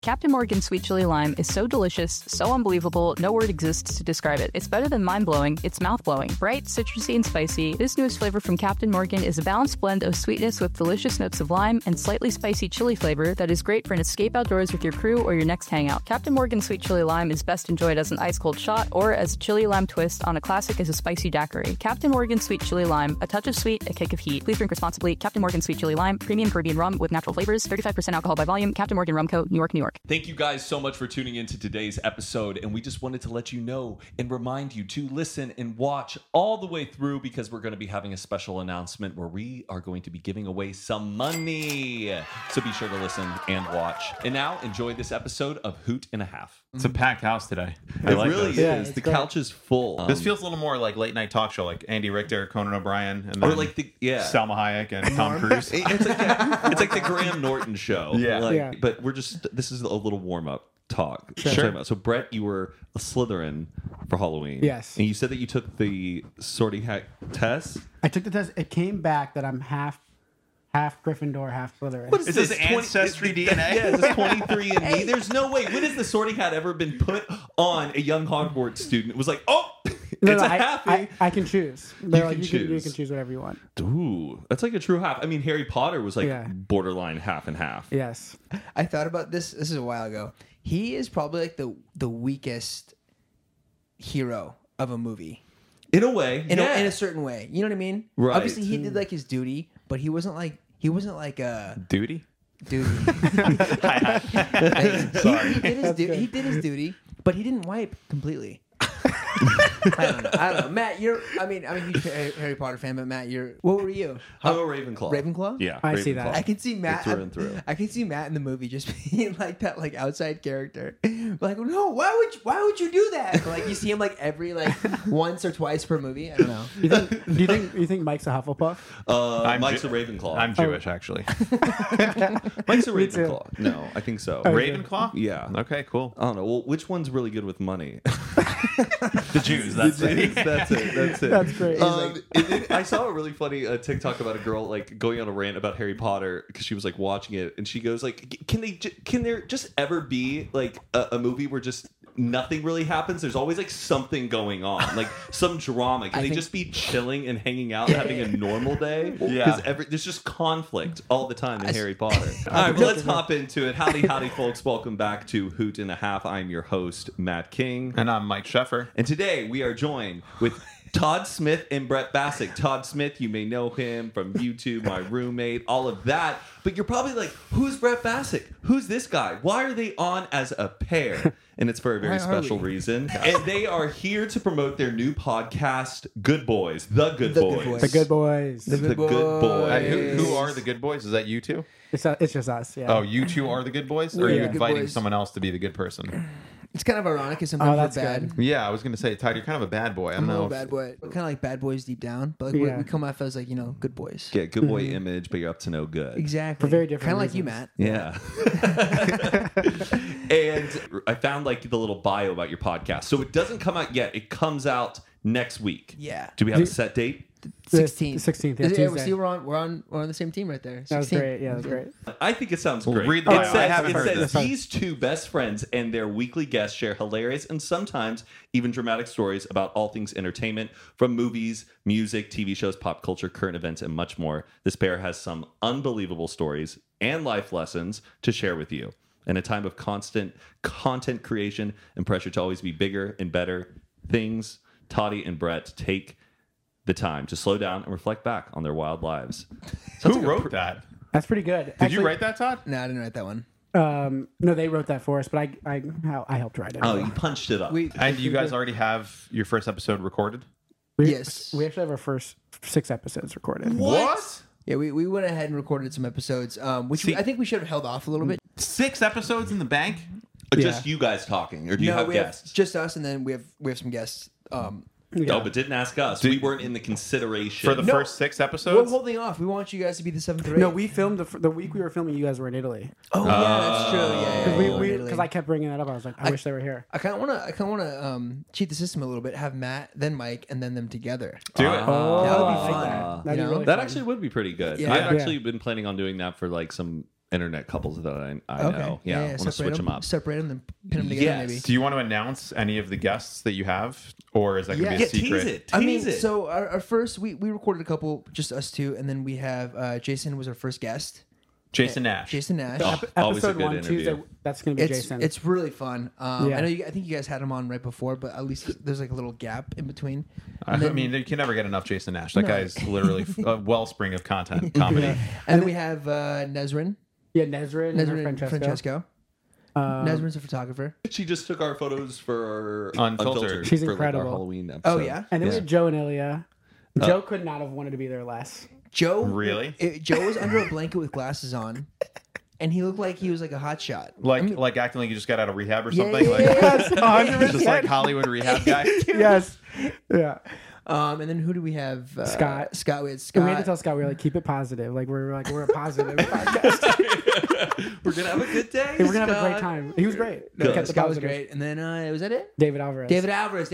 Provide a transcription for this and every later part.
Captain Morgan Sweet Chili Lime is so delicious, so unbelievable, no word exists to describe it. It's better than mind-blowing, it's mouth-blowing. Bright, citrusy, and spicy, this newest flavor from Captain Morgan is a balanced blend of sweetness with delicious notes of lime and slightly spicy chili flavor that is great for an escape outdoors with your crew or your next hangout. Captain Morgan Sweet Chili Lime is best enjoyed as an ice-cold shot or as a chili lime twist on a classic as a spicy daiquiri. Captain Morgan Sweet Chili Lime, a touch of sweet, a kick of heat. Please drink responsibly. Captain Morgan Sweet Chili Lime, premium Caribbean rum with natural flavors, 35% alcohol by volume. Captain Morgan Rum Co., New York, New York. Thank you guys so much for tuning into today's episode, and we just wanted to let you know and remind you to listen and watch all the way through because we're going to be having a special announcement where we are going to be giving away some money. So be sure to listen and watch. And now enjoy this episode of Hoot and a Half. It's a packed house today. It really this. is. The couch is full. This feels a little more like late night talk show, like Andy Richter, Conan O'Brien, and then or like Selma Hayek and Tom Cruise. It's like the Graham Norton show. Yeah. But this is a little warm up talk. Sure. So Brett, you were a Slytherin for Halloween. Yes. And you said that you took the sorting hat test. I took the test. It came back that I'm half Gryffindor, half Slytherin. What Is this ancestry DNA? Yeah, is this 23andMe? There's no way. When has the sorting hat ever been put on a young Hogwarts student? It was like, oh, it's a happy. I can choose. They're You can you choose. can choose whatever you want. Ooh, that's like a true half. I mean, Harry Potter was like Yeah. borderline half and half. Yes. I thought about this. This is a while ago. He is probably like the weakest hero of a movie In a way. in a certain way. You know what I mean? Right. Obviously, he did like his duty, but he wasn't like a Duty? duty. Sorry. He did his duty, but he didn't wipe completely. I don't know. Matt, I'm a huge Harry Potter fan, but Matt, what were you? I'm a Ravenclaw. Ravenclaw? Yeah. I see Ravenclaw. that. I can see Matt Through and through. I can see Matt in the movie just being like that, like outside character. Like, no, why would you do that? But, like you see him like every once or twice per movie. I don't know. You think Mike's a Hufflepuff? Mike's a Ravenclaw. I'm Jewish, actually. Mike's a Me too. Ravenclaw. No, I think so. Ravenclaw? Yeah. Okay, cool. I don't know. Well, which one's really good with money? The Jews, that's it. That's it. That's great. I saw a really funny TikTok about a girl like going on a rant about Harry Potter because she was like watching it and she goes like, can there just ever be like a movie where just nothing really happens? There's always like something going on, like some drama. Can they just be chilling and hanging out and having a normal day? Yeah. Because there's just conflict all the time in Harry Potter. All right, well, let's hop into it. Howdy, folks. Welcome back to Hoot and a Half. I'm your host, Matt King. And I'm Mike Sheffer. And today we are joined with Todd Smith and Brett Bassick. Todd Smith, you may know him from YouTube, My Roommate, all of that. But you're probably like, who's Brett Bassick? Who's this guy? Why are they on as a pair? And it's for a very special reason. And they are here to promote their new podcast, Good Boys. The Good Boys. The Good Boys. The Good Boys. Who are the good boys? Is that you two? It's just us. Yeah. Oh, you two are the good boys? Or are you Yeah. Good inviting boys. someone else to be the good person? It's kind of ironic because sometimes that's we're bad. good. Yeah, I was going to say, Todd, you're kind of a bad boy. I don't I'm a know. little bad boy. We're kind of like bad boys deep down, but like Yeah. we come off as like good boys. Get good boy image, but you're up to no good. Exactly. For very different Kind of like you, reasons. Matt. Yeah. And I found like the little bio about your podcast. So it doesn't come out yet. It comes out next week. Yeah. Do we have a set date? 16th. 16th. Yeah, Yeah, we Tuesday. see we're on the same team right there. That was 16th. great. Yeah, that was great. I think it sounds Well, great. read the It bio. says, I haven't it heard says this. these two best friends and their weekly guests share hilarious and sometimes even dramatic stories about all things entertainment, from movies, music, TV shows, pop culture, current events, and much more. This pair has some unbelievable stories and life lessons to share with you. In a time of constant content creation and pressure to always be bigger and better things, Toddy and Brett take the time to slow down and reflect back on their wild lives. Who wrote that? That's pretty good. Did you write that, Todd? No, I didn't write that one. No, they wrote that for us, but I helped write it. Oh, you punched it up. And you guys already have your first episode recorded? Yes. We actually have our first 6 episodes recorded. What? Yeah, we went ahead and recorded some episodes, which See- I think we should have held off a little bit. 6 episodes in the bank? Just you guys talking, or do you have we guests? have just us, and then we have some guests. No, but didn't ask us. We weren't in the consideration. For the first 6 We're episodes? holding off. We want you guys to be the 7th or 8th. No, we filmed the week we were filming. You guys were in Italy. Oh yeah, that's true. Yeah, Because I kept bringing that up. I was like, I wish they were here. I kind of want to cheat the system a little bit. Have Matt, then Mike, and then them together. Do it. Oh, That would be I like fun. that. That'd be You know? really that fun. actually would be pretty good. Yeah. I've actually been planning on doing that for like some internet couples that I know. Yeah, I want to switch them up. Separate them, then pin them together. Yes. Maybe. Do you want to announce any of the guests that you have, or is that going to be a secret? Tease it. I mean, Tease it. so our first, we recorded a couple, just us two, and then we have Jason was our first guest. Jason Nash. Jason Nash. Always a Episode good 1 interview. Tuesday. That's gonna be Jason. It's really fun. Yeah. I know. I think you guys had him on right before, but at least there's like a little gap in between. I mean, you can never get enough Jason Nash. That guy's literally a wellspring of content, comedy. And then we have Nezrin. yeah, Nezrin and Francesco. Nezrin's a photographer. She just took our photos for Unfiltered. She's for incredible. Like our Halloween episode. Oh yeah. And then we had Joe and Ilya. Joe could not have wanted to be there less. Joe. Really? Joe was under a blanket with glasses on, and he looked like he was like a hot shot. Like acting like you just got out of rehab or Yeah, something. yeah, Like, Yes, 100%. just like Hollywood rehab guy. Yes. Yeah. And then who do we have? Scott. Scott. We had Scott. And we had to tell Scott we were like, keep it positive. Like we're a positive podcast. We're gonna have a good day. We're gonna have a great time. He was great. No, He kept the Scott was positive. great. And then was that it? David Alvarez. David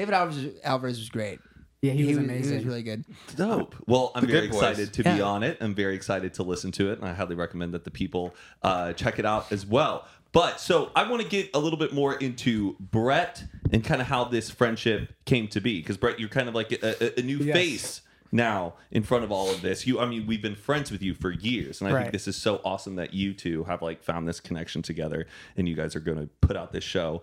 Alvarez was great. Yeah, he was He amazing. was really good. Dope. Well, I'm very good boys. excited to be Yeah. on it. I'm very excited to listen to it, and I highly recommend that the people check it out as well. But so I want to get a little bit more into Brett and kind of how this friendship came to be, because Brett, you're kind of like a new Yes. face now in front of all of this. We've been friends with you for years, and I think Right. this is so awesome that you two have like found this connection together, and you guys are going to put out this show.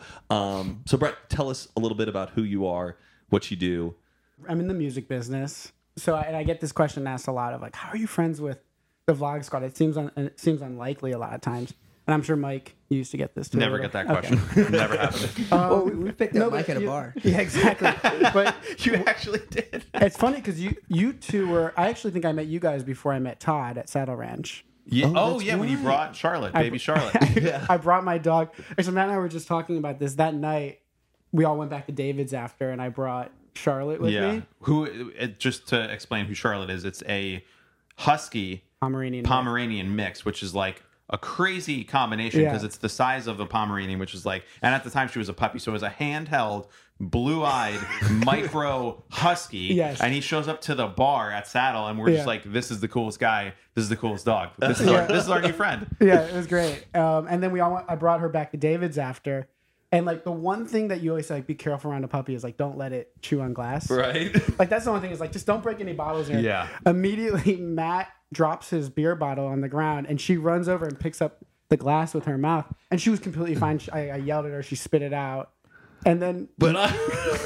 So Brett, tell us a little bit about who you are, what you do. I'm in the music business, so I get this question asked a lot of like, how are you friends with the Vlog Squad? It seems unlikely a lot of times, and I'm sure Mike used to get this too. Never get that question. Never happened. Well, we picked up Mike at a you- bar. Yeah, exactly. But You actually did. it's funny because you two were. I actually think I met you guys before I met Todd at Saddle Ranch. Yeah. Oh, that's yeah. When you right. brought Charlotte, baby Charlotte. I brought my dog. Actually, Matt and I were just talking about this that night. We all went back to David's after, and I brought Charlotte with Yeah. me. Just to explain who Charlotte is, it's a husky Pomeranian. mix, which is like a crazy combination Yeah. because it's the size of a Pomeranian, which is like, and at the time she was a puppy, so it was a handheld, blue-eyed, micro husky. Yes. And he shows up to the bar at Saddle, and we're just Yeah. like, this is the coolest guy. This is the coolest dog. This is our new friend. Yeah, it was great. And then I brought her back to David's after. And like the one thing that you always say, like, be careful around a puppy is like, don't let it chew on glass. Right. Like that's the one thing is like, just don't break any bottles in. Yeah. Immediately, Matt drops his beer bottle on the ground and she runs over and picks up the glass with her mouth. And she was completely fine. I yelled at her. She spit it out. And then, But I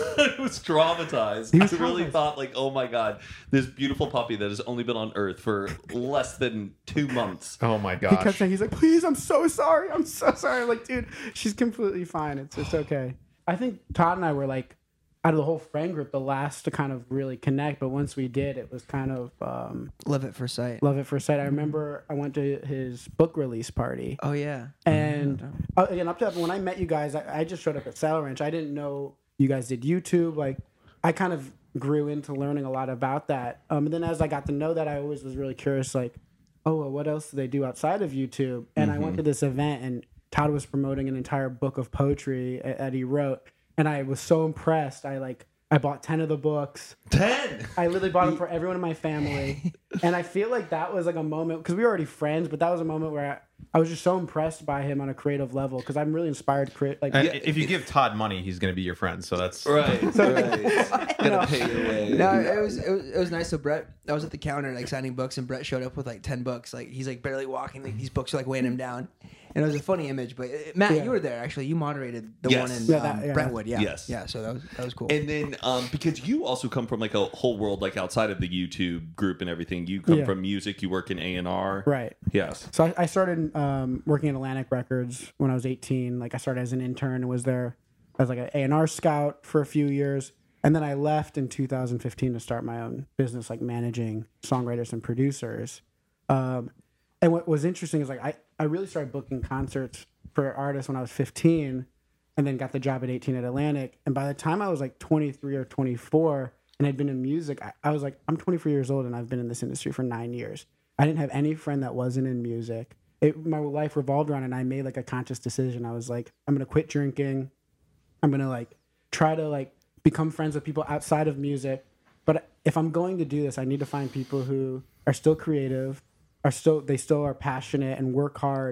was traumatized. He was I really traumatized. thought, like, oh my God, this beautiful puppy that has only been on Earth for less than 2 months. Oh my he kept gosh. saying, he's like, please, I'm so sorry. I'm so sorry. I'm like, dude, she's completely fine. It's okay. I think Todd and I were like, out of the whole friend group, the last to kind of really connect. But once we did, it was kind of Love at first sight. love at first sight. I remember I went to his book release party. Oh yeah. And again, up to that, when I met you guys, I just showed up at Saddle Ranch. I didn't know you guys did YouTube. Like, I kind of grew into learning a lot about that. And then as I got to know that, I always was really curious, like, oh, well, what else do they do outside of YouTube? And I went to this event, and Todd was promoting an entire book of poetry that he wrote. And I was so impressed. I bought 10 of the books. 10! I literally bought them for everyone in my family. And I feel like that was like a moment, because we were already friends, but that was a moment where I was just so impressed by him on a creative level, because I'm really inspired to create. Like, And if you give Todd money, he's going to be your friend. So that's Right. Gonna pay your way. No, it was nice. So Brett, I was at the counter like signing books, and Brett showed up with like 10 books. Like he's like barely walking. Like these books are like weighing him down. And it was a funny image. But Matt, Yeah. you were there actually. You moderated the Yes. one in Yeah, Brentwood. Yeah. Yes. Yeah. So that was cool. And then, because you also come from like a whole world, like outside of the YouTube group and everything, you come Yeah. from music, you work in A&R. right. Yes. So I started working at Atlantic Records when I was 18. Like, I started as an intern and was there as like an A&R scout for a few years. And then I left in 2015 to start my own business, like managing songwriters and producers. And what was interesting is like I really started booking concerts for artists when I was 15, and then got the job at 18 at Atlantic. And by the time I was like 23 or 24 and I'd been in music, I was like, I'm 24 years old and I've been in this industry for 9 years. I didn't have any friend that wasn't in music. My life revolved around it, and I made like a conscious decision. I was like, I'm going to quit drinking. I'm going to like try to like become friends with people outside of music. But if I'm going to do this, I need to find people who are still creative, they still are passionate and work hard,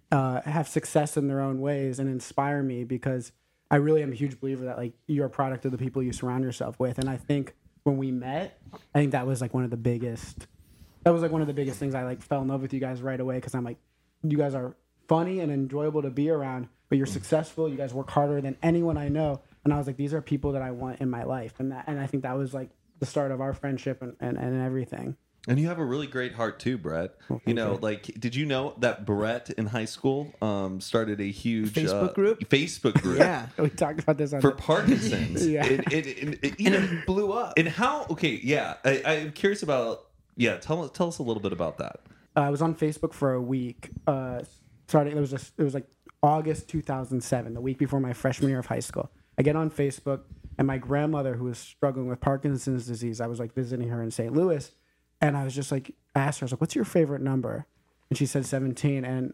have success in their own ways and inspire me, because I really am a huge believer that like you're a product of the people you surround yourself with. And I think when we met, I think that was like one of the biggest things. I like fell in love with you guys right away, because I'm like, you guys are funny and enjoyable to be around, but you're successful. You guys work harder than anyone I know. And I was like, these are people that I want in my life. And I think that was like the start of our friendship and everything. And you have a really great heart too, Brett. You know, like, did you know that Brett in high school started a huge Facebook group? Facebook group. Yeah. We talked about this on For Parkinson's. Yeah. And it blew up. And how? Okay, yeah. I'm curious about. Yeah, tell us a little bit about that. I was on Facebook for a week. Starting, it was like August 2007, the week before my freshman year of high school. I get on Facebook, and my grandmother, who was struggling with Parkinson's disease, I was like visiting her in St. Louis, and I was just like, asked her, I was like, "What's your favorite number?" And she said 17. And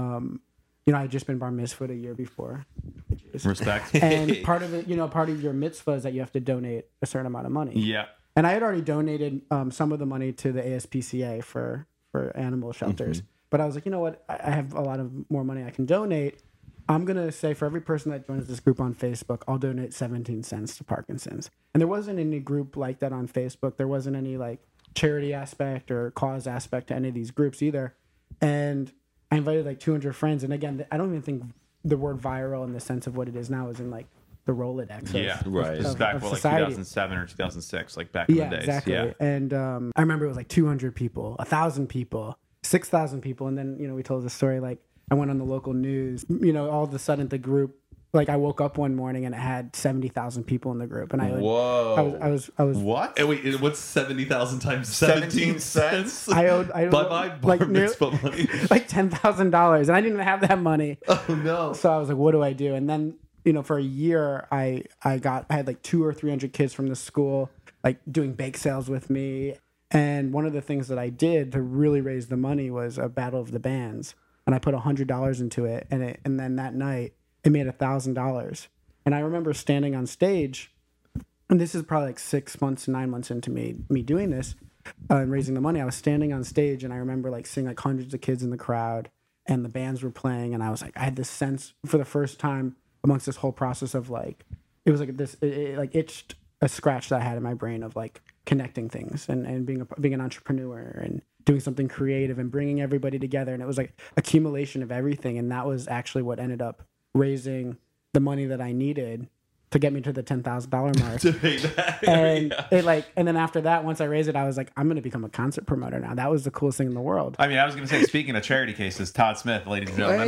I had just been bar mitzvahed a year before. Respect. And part of it, part of your mitzvah is that you have to donate a certain amount of money. Yeah. And I had already donated some of the money to the ASPCA for animal shelters. Mm-hmm. But I was like, you know what? I have a lot of more money I can donate. I'm going to say for every person that joins this group on Facebook, I'll donate 17 cents to Parkinson's. And there wasn't any group like that on Facebook. There wasn't any like charity aspect or cause aspect to any of these groups either. And I invited like 200 friends. And again, I don't even think the word viral in the sense of what it is now is in like the Rolodex. Right. This is back of for like society. 2007 or 2006, like back in the days. Exactly. Yeah. And I remember it was like 200 people, 1,000 people, 6,000 people. And then, we told the story, like I went on the local news, all of a sudden the group, like I woke up one morning and it had 70,000 people in the group. And Whoa. I was What? And wait, what's 70,000 times 17 cents? I owed Bye-bye bar like mitzvah money. like $10,000, and I didn't even have that money. Oh no. So I was like, what do I do? And then, for a year, I had like 200 or 300 kids from the school, like doing bake sales with me. And one of the things that I did to really raise the money was a battle of the bands. And I put $100 into it. And then that night it made $1,000. And I remember standing on stage, and this is probably like 6 months, 9 months into me doing this and raising the money. I was standing on stage, and I remember like seeing like hundreds of kids in the crowd, and the bands were playing. And I was like, I had this sense for the first time amongst this whole process of like, it was like this, it like itched a scratch that I had in my brain of like connecting things and being an entrepreneur and doing something creative and bringing everybody together. And it was like accumulation of everything. And that was actually what ended up raising the money that I needed to get me to the $10,000 mark. To pay that. And and then after that, once I raised it, I was like, I'm going to become a concert promoter now. That was the coolest thing in the world. I mean, I was going to say, speaking of charity cases, Todd Smith, ladies and gentlemen.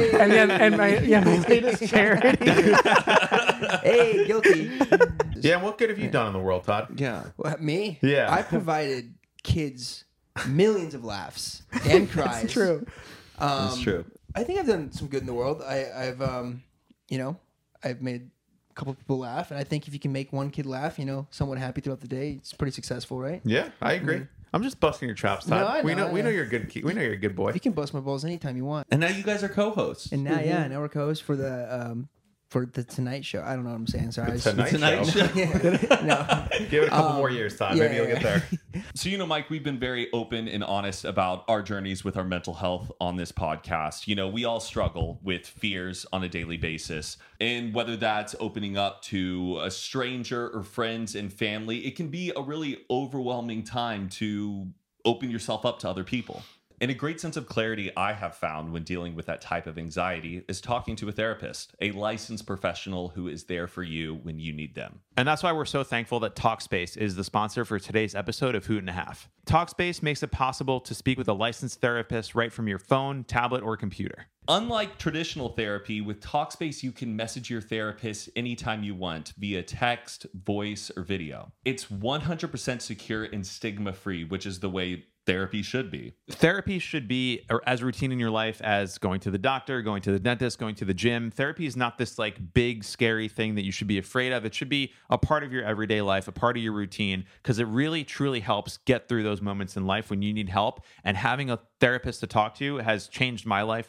My latest charity. Hey, guilty. Yeah, what good have you done in the world, Todd? Yeah. What, me? Yeah. I provided kids millions of laughs and cries. It's true. That's true. I think I've done some good in the world. I've made a couple people laugh, and I think if you can make one kid laugh, someone happy throughout the day, it's pretty successful, right? Yeah, I agree. I'm just busting your chops, Todd. No, I know, we know you're a good. We know you're a good boy. You can bust my balls anytime you want. And now you guys are co-hosts. And now, now we're co-hosts for the Tonight Show. I don't know what I'm saying. Sorry. Tonight Show. No. Give it a couple more years, Todd. Maybe you'll get there. So, Mike, we've been very open and honest about our journeys with our mental health on this podcast. We all struggle with fears on a daily basis. And whether that's opening up to a stranger or friends and family, it can be a really overwhelming time to open yourself up to other people. And a great sense of clarity I have found when dealing with that type of anxiety is talking to a therapist, a licensed professional who is there for you when you need them. And that's why we're so thankful that Talkspace is the sponsor for today's episode of Hoot and a Half. Talkspace makes it possible to speak with a licensed therapist right from your phone, tablet, or computer. Unlike traditional therapy, with Talkspace, you can message your therapist anytime you want via text, voice, or video. It's 100% secure and stigma-free, which is the way therapy should be. Therapy should be as routine in your life as going to the doctor, going to the dentist, going to the gym. Therapy is not this like big, scary thing that you should be afraid of. It should be a part of your everyday life, a part of your routine, because it really, truly helps get through those moments in life when you need help. And having a therapist to talk to has changed my life for sure.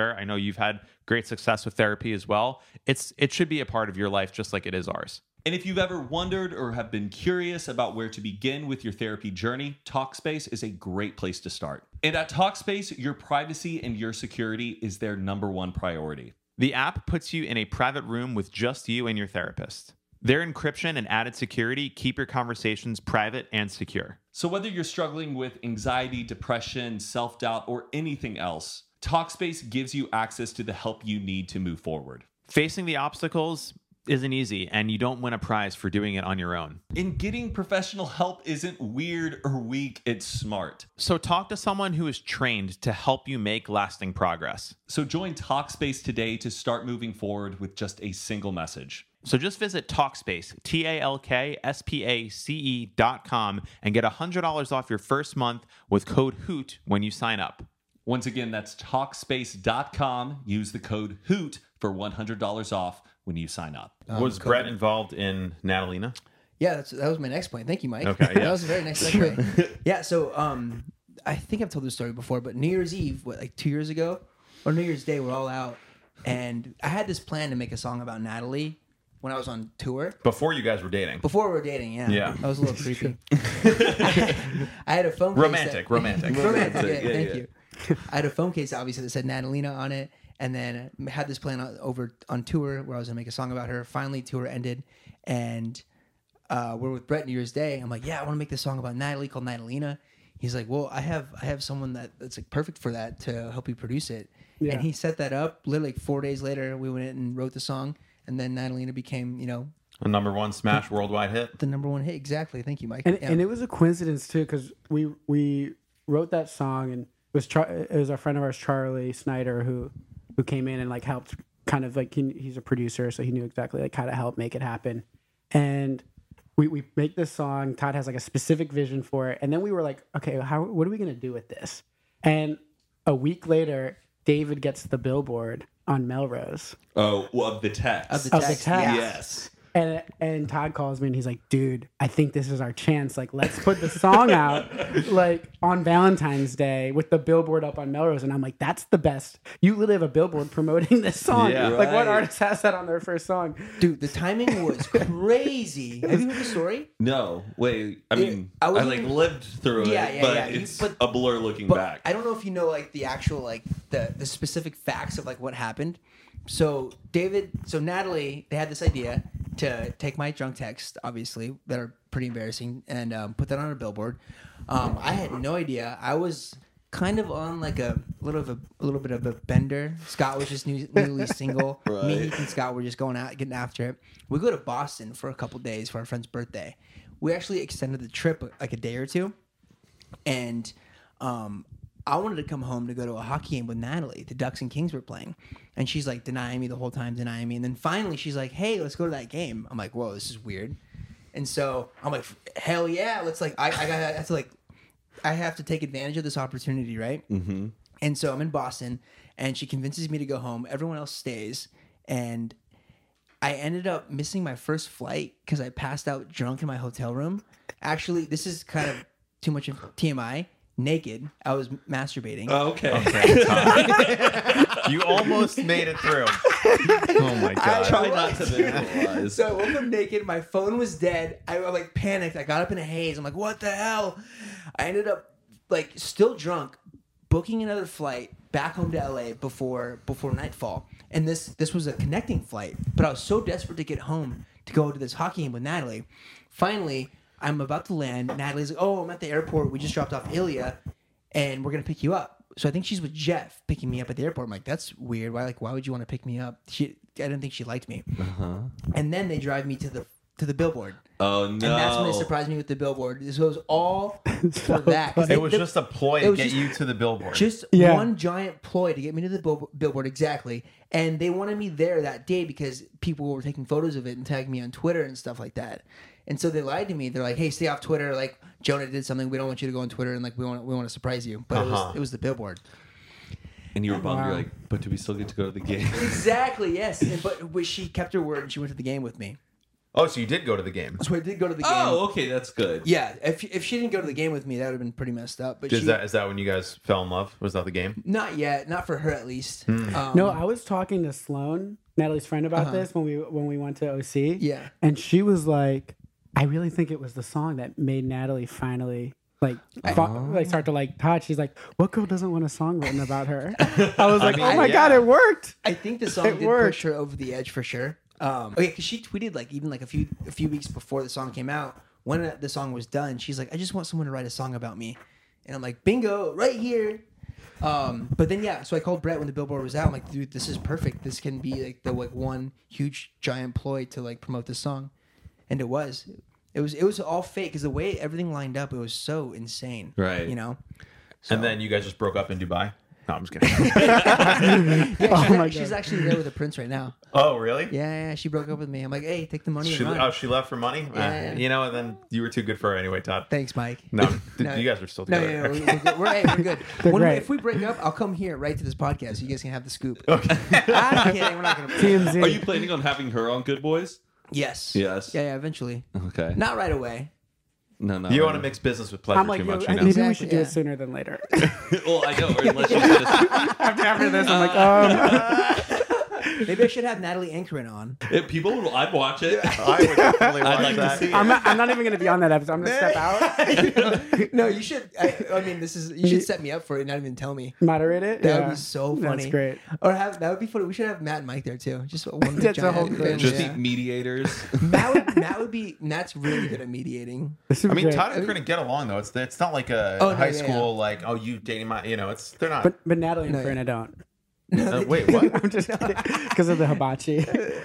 sure. I know you've had great success with therapy as well. It should be a part of your life just like it is ours. And if you've ever wondered or have been curious about where to begin with your therapy journey, Talkspace is a great place to start. And at Talkspace, your privacy and your security is their number one priority. The app puts you in a private room with just you and your therapist. Their encryption and added security keep your conversations private and secure. So whether you're struggling with anxiety, depression, self-doubt, or anything else, Talkspace gives you access to the help you need to move forward. Facing the obstacles isn't easy, and you don't win a prize for doing it on your own. And getting professional help isn't weird or weak, it's smart. So talk to someone who is trained to help you make lasting progress. So join Talkspace today to start moving forward with just a single message. So just visit Talkspace, TalkSpace.com, and get $100 off your first month with code HOOT when you sign up. Once again, that's Talkspace.com. Use the code HOOT for $100 off when you sign up. Was Brett involved in Natalina? Yeah, that was my next point. Thank you, Mike. Okay, yeah. That was a very nice segue. Yeah, so I think I've told this story before, but New Year's Eve, like 2 years ago, or New Year's Day, we're all out, and I had this plan to make a song about Natalie when I was on tour. Before you guys were dating. Before we were dating, yeah. Yeah. That was a little creepy. I had a phone case. Romantic. Romantic, yeah, thank yeah. you. I had a phone case, obviously, that said Natalina on it, and then had this plan over on tour where I was going to make a song about her. Finally, tour ended, and we're with Brett New Year's Day. I'm like, yeah, I want to make this song about Natalie called Natalina. He's like, well, I have someone that's like perfect for that to help you produce it. Yeah. And he set that up. Literally like 4 days later, we went in and wrote the song, and then Natalina became, A number one smash worldwide hit. the number one hit. Exactly. Thank you, Mike. And, Yeah. and it was a coincidence too, because we wrote that song, and it was a friend of ours, Charlie Snyder, who came in and like helped kind of like he's a producer, so he knew exactly like how to help make it happen. And we make this song. Todd has like a specific vision for it, and then we were like, okay, what are we gonna do with this? And a week later, David gets the Billboard on Melrose. Oh, well, of the text. Of the text. Yeah. Yes. And Todd calls me and he's like, dude, I think this is our chance. Like, let's put the song out like on Valentine's Day with the billboard up on Melrose. And I'm like, that's the best. You literally have a billboard promoting this song. Yeah. Like, what Right. artist has that on their first song? Dude, the timing was crazy. Have you heard the story? No, wait. I mean, I I, wasn't like even- lived through it, Yeah, yeah, but yeah. it's But- a blur looking But back. I don't know if you know like the actual like the specific facts of like what happened. So Natalie, they had this idea to take my drunk texts, obviously that are pretty embarrassing, and put that on a billboard. I had no idea. I was kind of on like a little bit of a bender. Scott was just newly single. Me, Right. Heath, and Scott were just going out, getting after it. We go to Boston for a couple days for our friend's birthday. We actually extended the trip like a day or two, and I wanted to come home to go to a hockey game with Natalie. The Ducks and Kings were playing, and she's like denying me the whole time, and then finally she's like, "Hey, let's go to that game." I'm like, "Whoa, this is weird," and so I'm like, "Hell yeah, let's like I have to take advantage of this opportunity, right?" Mm-hmm. And so I'm in Boston, and she convinces me to go home. Everyone else stays, and I ended up missing my first flight because I passed out drunk in my hotel room. Actually, this is kind of too much of TMI. Naked, I was masturbating. Oh, okay. You almost made it through. Oh my god. Try not to visualize. So I woke up naked. My phone was dead. I like panicked. I got up in a haze. I'm like, what the hell? I ended up like still drunk, booking another flight back home to LA before nightfall. And this was a connecting flight. But I was so desperate to get home to go to this hockey game with Natalie. Finally, I'm about to land. Natalie's like, "Oh, I'm at the airport. We just dropped off Ilya, and we're gonna pick you up." So I think she's with Jeff picking me up at the airport. I'm like, "That's weird. Why would you want to pick me up?" I didn't think she liked me. And then they drive me to the billboard. Oh, no. And that's when they surprised me with the billboard. This was all for that. 'Cause It was just a ploy it to was get just- you to the billboard. Just Yeah. one giant ploy to get me to the billboard, exactly. And they wanted me there that day because people were taking photos of it and tagging me on Twitter and stuff like that. And so they lied to me. They're like, "Hey, stay off Twitter. Like Jonah did something. We don't want you to go on Twitter, and like we want to surprise you." But it was the billboard. And you were bummed. Wow. You're like, but do we still get to go to the game? Exactly. Yes. But she kept her word and she went to the game with me. Oh, so you did go to the game. So I did go to the game. Oh, okay, that's good. Yeah, if she didn't go to the game with me, that would have been pretty messed up. But Is that when you guys fell in love? Was that the game? not yet, not for her at least. No, I was talking to Sloan, Natalie's friend, about this when we went to OC. Yeah. And she was like, I really think it was the song that made Natalie finally start to touch. She's like, what girl doesn't want a song written about her? I was like, oh my God, it worked. I think the song did push her over the edge for sure. Because she tweeted a few weeks before the song came out, when the song was done, she's like, I just want someone to write a song about me. And I'm like, bingo, right here. But then so I called Brett when the billboard was out. I'm like, dude, this is perfect. This can be like the one huge giant ploy to like promote this song. And it was all fake because the way everything lined up, it was so insane. Right. You know? And then you guys just broke up in Dubai? No, I'm just kidding. She's actually there with a prince right now. Oh, really? Yeah, she broke up with me. I'm like, hey, take the money and run. Oh, she left for money? Yeah. And then you were too good for her anyway, Todd. Thanks, Mike. No, No. you guys are still No, together. we're good. great. If we break up, I'll come here right to this podcast so you guys can have the scoop. Okay. I'm kidding. We're not going to. TMZ. Are you planning on having her on Good Boys? Yes. Yes. Yeah, eventually. Okay. Not right away. No. You want to mix business with pleasure I'm like, too much, maybe we should do it sooner than later. Well, I know. Or unless you just, After this, I'm like, Maybe I should have Natalie Anchorin on. I'd watch it. I would definitely watch I'd like that. to see it. I'm not even going to be on that episode. I'm going to step out, No, you should. I mean, you should set me up for it, and not even tell me. moderate it. That would be so funny. That's great. Or that would be funny. We should have Matt and Mike there too. Just one big That's a giant whole group. family, Just yeah. the mediators. Matt's really good at mediating. This would I be mean, great. Todd and Corinne get along though. It's not like a Oh, no, high yeah, school like you dating my they're not. But Natalie and No, Corinne, I don't. Wait, what? I'm just kidding. Because of the hibachi.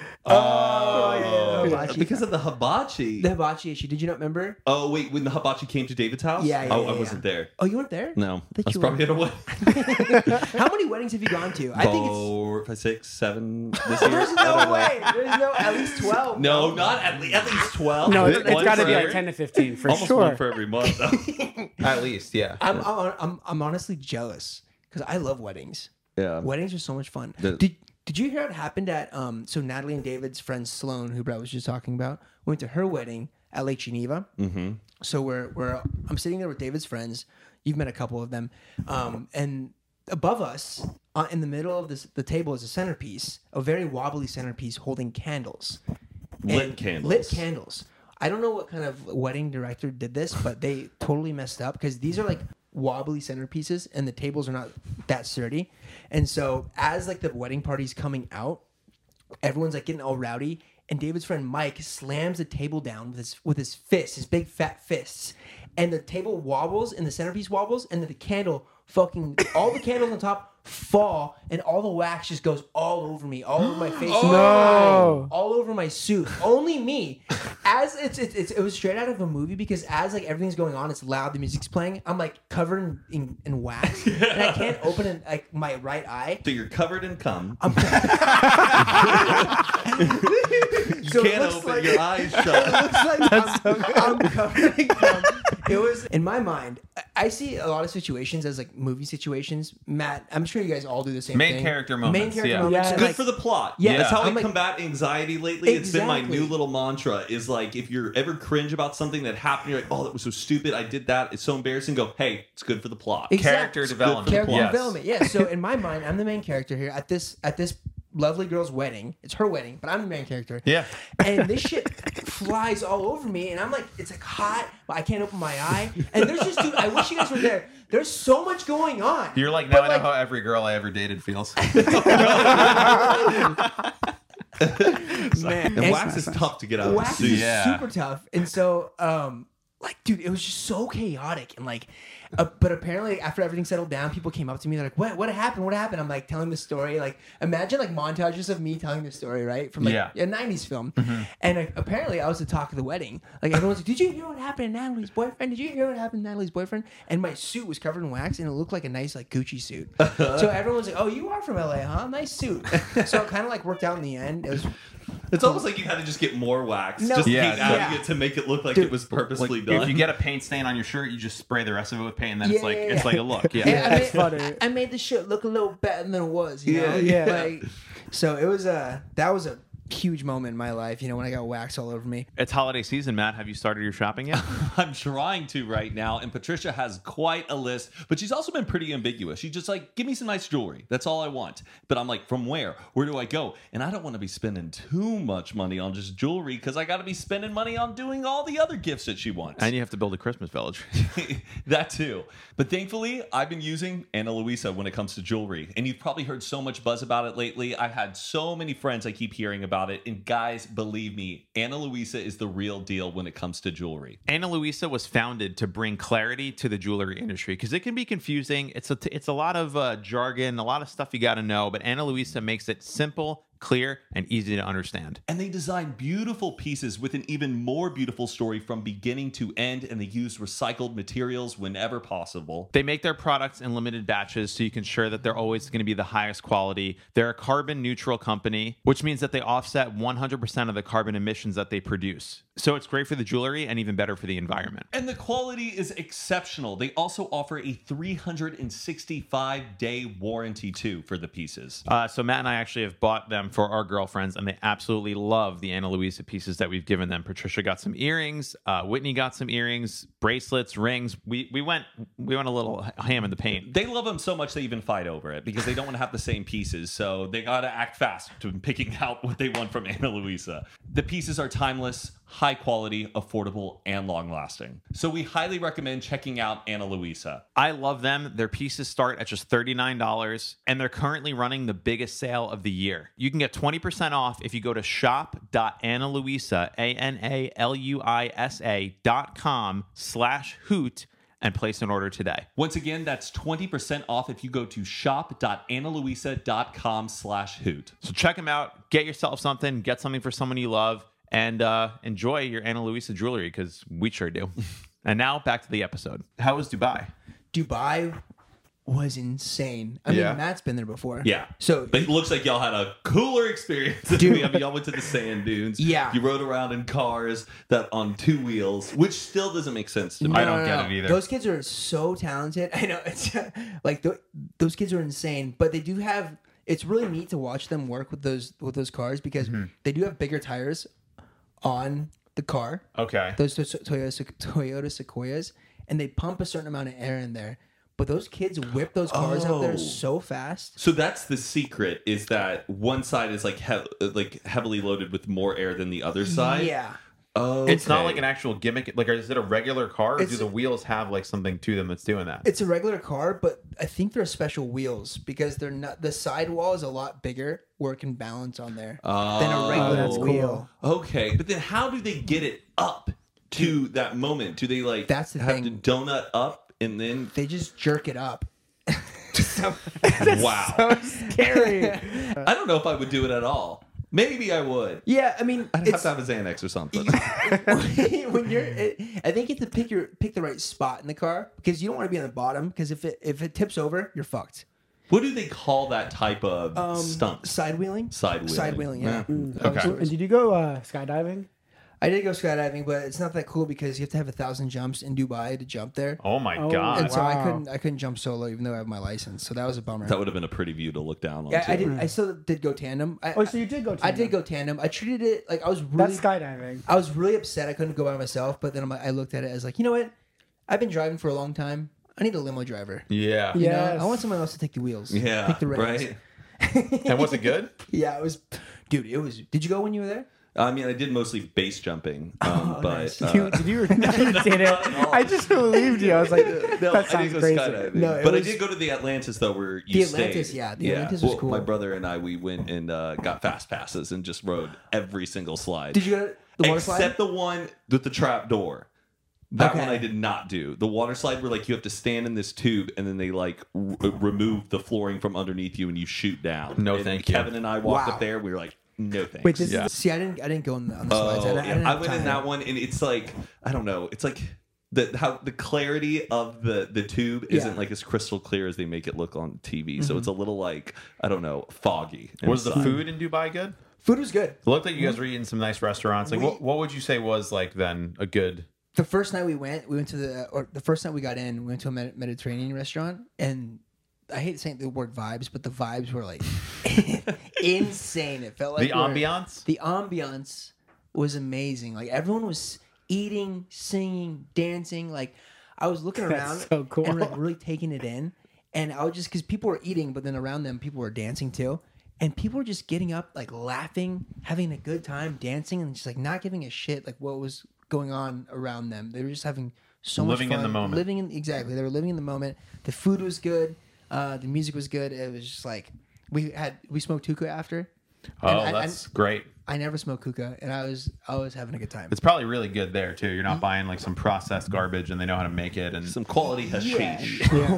Oh, yeah, hibachi. Because of the hibachi. The hibachi issue. Did you not remember? Oh, wait, when the hibachi came to David's house? Yeah, I wasn't there. Oh, you weren't there? No. I was you probably at a wedding. How many weddings have you gone to? I think it's. 4, 5, 6, 7 this year. There's I no don't know. way. There's no at least 12. No, not at least 12. No, it's One got to for be like every- 10 to 15 for almost sure. one for every month. though. At least, yeah. I'm honestly jealous because I love weddings. Yeah. Weddings are so much fun. The- Did you hear what happened at so Natalie and David's friend Sloan, who Brett was just talking about, went to her wedding at Lake Geneva. Mm-hmm. So I'm sitting there with David's friends. You've met a couple of them, and above us, in the middle of the table is a centerpiece, a very wobbly centerpiece holding candles. Lit candles. Lit candles. I don't know what kind of wedding director did this, but they totally messed up because these are like wobbly centerpieces and the tables are not that sturdy. And so as like the wedding party's coming out, everyone's like getting all rowdy, and David's friend Mike slams the table down with his fist, his big fat fists. And the table wobbles and the centerpiece wobbles, and then the candle all the candles on top fall, and all the wax just goes all over me, all over my face, No. all over my suit. Only me. As it was straight out of a movie because as like everything's going on, it's loud, the music's playing. I'm like covered in wax, and I can't open like my right eye. So you're covered in cum. So you it can't looks open like- your eyes shut. It's like I'm covered in cum. It was in my mind. I see a lot of situations as like movie situations. Matt, I'm sure you guys all do the same Main thing. character moments, Main character yeah. moments. Yeah. and, Good like, for the plot. Yeah. That's how I I'm like- combat anxiety lately. It's been my Exactly. new little mantra is like, if you're ever cringe about something that happened, you're like, oh, that was so stupid. I did that. It's so embarrassing. Go, hey, it's good for the plot. Character development. Character Yes. development. Yeah. So in my mind, I'm the main character here at this lovely girl's wedding. It's her wedding, but I'm the main character. Yeah. And this shit flies all over me, and I'm like, it's like hot, but I can't open my eye. And there's just, dude, I wish you guys were there. There's so much going on. You're like, now But, I know how every girl I ever dated feels. man, And wax is tough to get out of the wax suit. is Yeah. super tough. And so, like, dude, it was just so chaotic. And like, but apparently after everything settled down, people came up to me. They're like, what happened? What happened? I'm like telling the story. Like, imagine like montages of me telling the story, right? From like Yeah. a 90s film. And apparently I was the talk of the wedding. Like everyone's like, did you hear what happened to Natalie's boyfriend? Did you hear what happened to Natalie's boyfriend? And my suit was covered in wax and it looked like a nice like Gucci suit. So everyone's like, oh, you are from LA, huh? Nice suit. So it kind of like worked out in the end. It was It's almost like you had to just get more wax. No. Just Yeah, keep adding yeah. it to make it look like Dude, it was purposely Like, done. if you get a paint stain on your shirt, you just spray the rest of it with paint, and then it's Yeah, like yeah, it's yeah. like a look. Yeah. And That's funny. I made the shit look a little better than it was. You know? Yeah, yeah. Like, so it was that was a huge moment in my life, you know, when I got wax all over me. It's holiday season, Matt. Have you started your shopping yet? I'm trying to right now, and Patricia has quite a list, but she's also been pretty ambiguous. She's just like, give me some nice jewelry. That's all I want. But I'm like, from where? Where do I go? And I don't want to be spending too much money on just jewelry because I got to be spending money on doing all the other gifts that she wants. And you have to build a Christmas village. That too. But thankfully, I've been using Ana Luisa when it comes to jewelry. And you've probably heard so much buzz about it lately. I've had so many friends I keep hearing about it. And guys, believe me, Ana Luisa is the real deal when it comes to jewelry. Ana Luisa was founded to bring clarity to the jewelry industry because it can be confusing. It's a lot of jargon, a lot of stuff you got to know. But Ana Luisa makes it simple, clear, and easy to understand. And they design beautiful pieces with an even more beautiful story from beginning to end, and they use recycled materials whenever possible. They make their products in limited batches so you can ensure that they're always going to be the highest quality. They're a carbon neutral company, which means that they offset 100% of the carbon emissions that they produce. So it's great for the jewelry and even better for the environment. And the quality is exceptional. They also offer a 365-day warranty too for the pieces. So Matt and I actually have bought them for our girlfriends, and they absolutely love the Ana Luisa pieces that we've given them. Patricia got some earrings, Whitney got some earrings, bracelets, rings. We went a little ham in the paint. They love them so much they even fight over it because they don't want to have the same pieces. So they got to act fast to picking out what they want from Ana Luisa. The pieces are timeless, high quality, affordable, and long lasting. So we highly recommend checking out Ana Luisa. I love them. Their pieces start at just $39, and they're currently running the biggest sale of the year. You can get 20% off if you go to shop.analuisa, ANALUISA.com/hoot and place an order today. Once again, that's 20% off if you go to shop.analuisa.com/hoot. So check them out. Get yourself something. Get something for someone you love. And enjoy your Ana Luisa jewelry because we sure do. And now back to the episode. How was Dubai? Dubai was insane. I mean, Matt's been there before. Yeah. So but it looks like y'all had a cooler experience than me. I mean, y'all went to the sand dunes. Yeah. You rode around in cars that on two wheels, which still doesn't make sense to me. I don't get it either. Those kids are so talented. I know it's like those kids are insane, but they do have. It's really neat to watch them work with those cars because they do have bigger tires on the car. Okay. Those Toyota Sequoias, and they pump a certain amount of air in there. But those kids whip those cars up there so fast. So that's the secret, is that one side is like heavily loaded with more air than the other side. Yeah. Oh, It's not like an actual gimmick. Like, is it a regular car, or do It's- the wheels have like something to them that's doing that? It's a regular car, but I think they're special wheels because they're not. The sidewall is a lot bigger where it can balance on there than a regular that's cool. wheel. Okay, but then how do they get it up to that moment? Do they like That's the have thing. to donut up and then? They just jerk it up. Wow, Scary. I don't know if I would do it at all. Maybe I would. Yeah, I mean, I'd have to have a Xanax or something. when you're, I think you have to pick the right spot in the car because you don't want to be on the bottom because if it tips over, you're fucked. What do they call that type of stunt? Side wheeling. Side wheeling. Yeah. Okay. And did you go skydiving? I did go skydiving, but it's not that cool because you have to have 1,000 jumps in Dubai to jump there. Oh my Oh, god. And so Wow. I couldn't jump solo even though I have my license. So that was a bummer. That would have been a pretty view to look down on. Yeah, I too. did. I still did go tandem. Oh, so you did go. I did go tandem. I treated it like I was really. That's skydiving. I was really upset I couldn't go by myself, but then I looked at it as like, you know what? I've been driving for a long time. I need a limo driver. Yeah. You know? Yes. I want someone else to take the wheels. Yeah, Take the reins. right. And was it good? Yeah, it was. Dude, it was. Did you go when you were there? I mean, I did mostly base jumping, but nice. Did you did it? I just believed you. I was like, no, that I sounds didn't go crazy. skydiving. No, it but was- I did go to the Atlantis though, where you The Atlantis, stayed. yeah, the Atlantis was Well, cool. My brother and I, we went and got fast passes and just rode every single slide. Did you go to the water slide? Except the one with the trap door. That Okay. one I did not do. The water slide where like you have to stand in this tube and then they like remove the flooring from underneath you and you shoot down. No, and thank you. Kevin and I walked Wow. up there. We were like, no thanks. Wait, this Yeah. is See, I didn't go on the slides. I didn't I have went in time. that one, and it's like I don't know. It's like how the clarity of the tube isn't Yeah. like as crystal clear as they make it look on TV. So it's a little like I don't know, foggy. Was the inside. food in Dubai good? Food was good. It looked like you guys were eating some nice restaurants. Like, We- what would you say was like then a good? The first night we went to the first night we got in, we went to a Mediterranean restaurant, and I hate saying the word vibes, but the vibes were like insane. It felt like The ambiance? The ambiance was amazing. Like everyone was eating, singing, dancing. Like I was looking around so cool. and like really taking it in. And I would just, because people were eating, but then around them people were dancing too. And people were just getting up, like laughing, having a good time, dancing, and just like not giving a shit like what was going on around them. They were just having so much fun. Living in the moment. Exactly. They were living in the moment. The food was good. The music was good. It was just like we smoked hookah after. Oh, And that's great. I never smoked hookah, and I was having a good time. It's probably really good there too. You're not buying like some processed garbage, and they know how to make it. And Some quality hashish.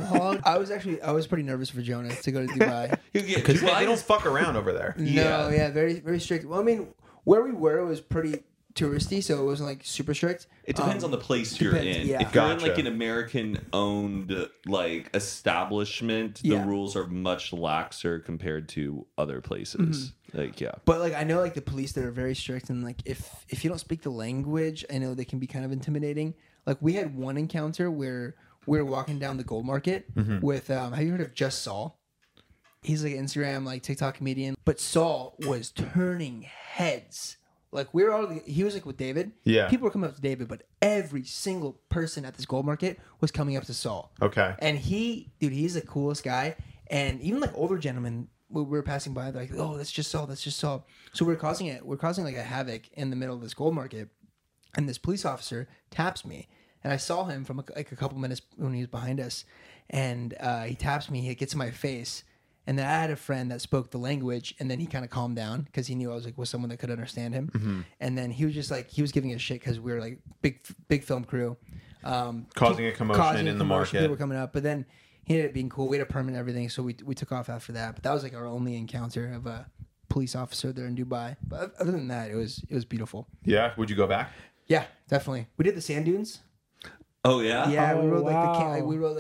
I was pretty nervous for Jonah to go to Dubai. because they don't fuck around over there. No, yeah, very very strict. Well, I mean, where we were was pretty touristy, so it wasn't like super strict. It depends on the place you're depends, in. yeah. If you're in Gotcha. like an American-owned like establishment, the Yeah. rules are much laxer compared to other places. Like, yeah. But like I know like the police that are very strict, and like if you don't speak the language, I know they can be kind of intimidating. Like we had one encounter where we were walking down the gold market with have you heard of Just Saul? He's like an Instagram, like TikTok comedian. But Saul was turning heads. Like we were all, he was like with David. Yeah. People were coming up to David, but every single person at this gold market was coming up to Saul. Okay. And he's the coolest guy. And even like older gentlemen, we were passing by, they're like, oh, that's just Saul. So we're causing like a havoc in the middle of this gold market. And this police officer taps me. And I saw him from like a couple minutes when he was behind us. And he taps me, he gets in my face. And then I had a friend that spoke the language, and then he kind of calmed down because he knew I was like with someone that could understand him. And then he was just like, he was giving us shit because we were like big film crew, Causing a commotion in the market. People were coming up, but then he ended up being cool. We had a permit and everything, so we took off after that. But that was like our only encounter of a police officer there in Dubai. But other than that, it was beautiful. Yeah. Would you go back? Yeah, definitely. We did the sand dunes. Oh, yeah? Yeah, Oh, we rode wow.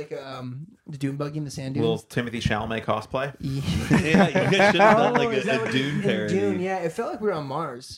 the dune buggy in the sand dunes. Little Timothy Chalamet cosplay? Yeah, you guys should have done like is that a what Dune in parody. Dune, yeah, it felt like we were on Mars.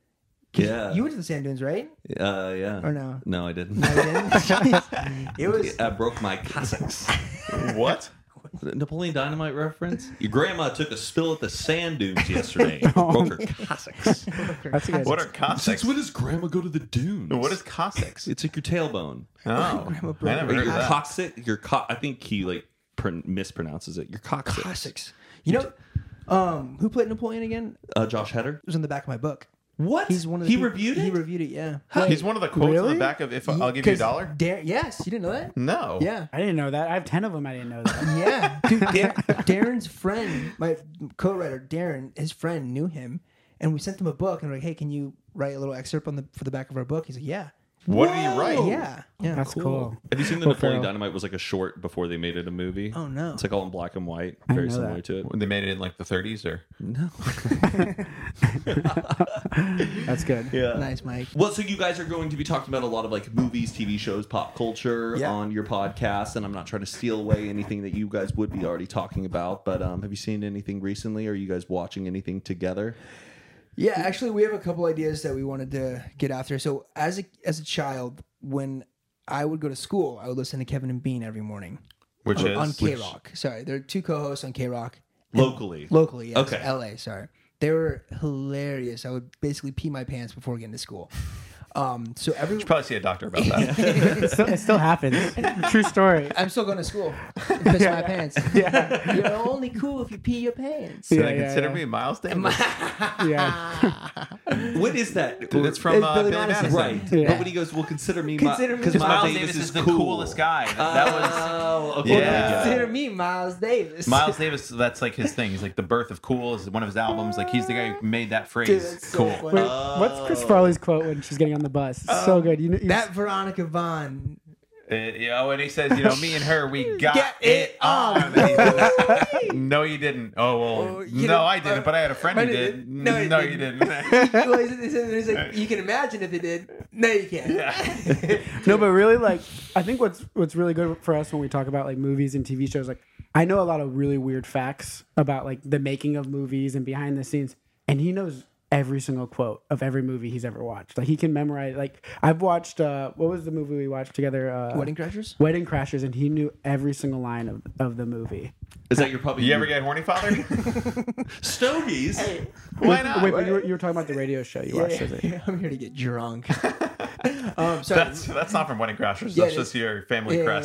Yeah. You went to the sand dunes, right? Yeah. Or no? No, I didn't. No, you didn't? It was. I broke my Cossacks. What? Napoleon Dynamite reference? Your grandma took a spill at the sand dunes yesterday. Broke her Cossacks. That's a good. What are Cossacks? does grandma go to the dunes? What is Cossacks? It's like your tailbone. Oh, I never Or heard your of that. coccyx. I think he like mispronounces it. Your coccyx. Cossacks. You know, who played Napoleon again? Josh Heder. It was in the back of my book. What? He's one of the He people- reviewed it? He reviewed it, yeah. He's one of the quotes on Really? the back of "If I'll give you $1." Yes, you didn't know that? No. Yeah. I didn't know that. I have 10 of them. I didn't know that. Yeah. Dude, Darren's friend, my co-writer, Darren, his friend knew him, and we sent him a book, and we're like, hey, can you write a little excerpt for the back of our book? He's like, yeah. What did he write? Yeah. Yeah. That's cool. Have you seen the Will Napoleon Ferrell. Dynamite was like a short before they made it a movie? Oh, no. It's like all in black and white, I very know similar that. to it. When they made it in like the 30s, or No. That's good. Yeah. Nice, Mike. Well, so you guys are going to be talking about a lot of like movies, TV shows, pop culture Yeah. on your podcast, and I'm not trying to steal away anything that you guys would be already talking about, but have you seen anything recently? Are you guys watching anything together? Yeah, actually, we have a couple ideas that we wanted to get after. So, as a child, when I would go to school, I would listen to Kevin and Bean every morning which is on K Rock. Sorry, there are two co-hosts on K Rock. Locally. Locally, yes. Okay. LA, sorry. They were hilarious. I would basically pee my pants before getting to school. So every You should probably see a doctor about that. It still happens. True story. I'm still going to school. Piss my pants. Yeah. You're only cool if you pee your pants. Can Yeah, I yeah, consider yeah. me Miles Davis? Yeah. What is that? That's from It's Billy Billy Madison. Madison. Right. Yeah. Nobody goes, well, consider me Consider me- because Because Miles Davis is the cool. coolest guy. That was Oh, okay. Yeah. Consider me Miles Davis. Miles Davis. That's like his thing. He's like the birth of cool is one of his albums. Like he's the guy who made that phrase. Dude, that's so cool. funny. Wait, what's Chris Farley's quote when she's getting on the bus? It's so good. You That Veronica Vaughn. And he says, me and her, we got Get it it on. on. And then he says, no, you didn't. Oh, well, Oh, you no, know, I didn't, but I had a friend who did. No, you you didn't. didn't. Well, he's like, you can imagine if it did. No, you can't. No, but really, like, I think what's really good for us when we talk about like movies and TV shows, like, I know a lot of really weird facts about like the making of movies and behind the scenes, and he knows every single quote of every movie he's ever watched. Like he can memorize. Like I've watched. What was the movie we watched together? Wedding Crashers. Wedding Crashers, and he knew every single line of the movie. Is that your probably? You ever get horny, father? Stogies? Why not? Wait, but you were talking about the radio show you watched. Is it? I'm here to get drunk. Sorry. That's not from Wedding Crashers. Yeah, That's just your family crest.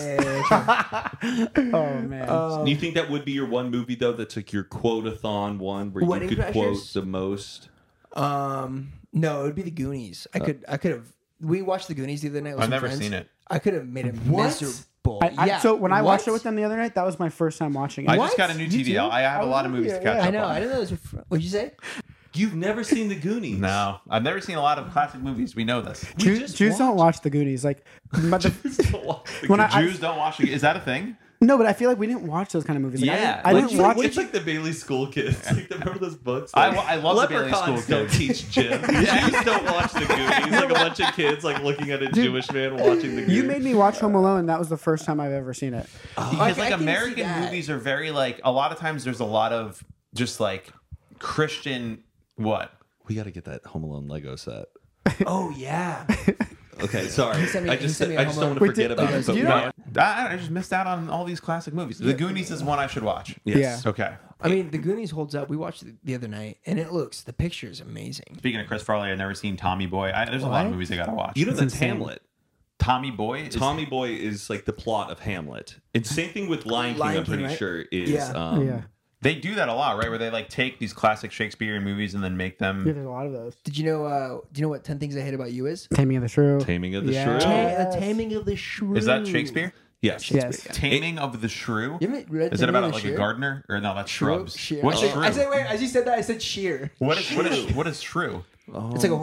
Oh man. Do you think that would be your one movie though? That's like your quote-a-thon one where Wedding you could quote Crashers? the most. No, it would be the Goonies. I could have. We watched the Goonies the other night. With I've some never friends. seen it. I could have made it What? miserable. So when I watched it What? with them the other night, that was my first time watching it. I What? just got a new You TV. too? I have a lot of movies to catch up I know. on. I didn't know those were. What'd you say? You've never seen the Goonies? No, I've never seen a lot of classic movies. We know this. Jews don't watch the Goonies. Like, but when I Jews don't watch it. Is that a thing? no, but I feel like we didn't watch those kind of movies. Like, Yeah. I didn't watch. It's like the Bailey School Kids. Like, remember those books? I love the Bailey Leprechauns School don't Kids. teach Jim. Jews don't watch the Goonies. Like a bunch of kids like looking at a Jewish man watching the Goonies. You made me watch Home Alone. That was the first time I've ever seen it. Because I like can see American that. movies are very like a lot of times there's a lot of just like Christian what? We got to get that Home Alone Lego set. Oh yeah. Okay, sorry. sent me- I he sent me a just Home don't want to Alone. forget Wait, about did- it. But you we- know- I just missed out on all these classic movies. The Goonies is one I should watch. Yes. Yeah. Okay. I mean, the Goonies holds up. We watched it the other night, and the picture is amazing. Speaking of Chris Farley, I've never seen Tommy Boy. There's a lot of What? movies I gotta watch. You know that's insane. Hamlet. Tommy Boy. Tommy Boy is like the plot of Hamlet. And same thing with Lion King, Lion I'm pretty King, right? sure, is... Yeah. Yeah. They do that a lot, right? Where they like take these classic Shakespearean movies and then make Yeah, them. there's a lot of those. Did you know? Do you know what 10 Things I Hate About You is? Taming of the Shrew. Taming of the Yeah. Shrew. Yes. The Taming of the Shrew. Is that Shakespeare? Yes. Yes. Taming of the Shrew. You haven't read Is it Taming about of the like a Shrew? gardener or no? That's shrubs. Sheer. What's I shrew? said wait. As you said that, I said sheer. What is shrew? It's like a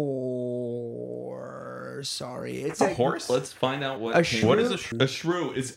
horse. Sorry, it's A like horse? Let's find out what... A shrew? What is a shrew? A shrew is...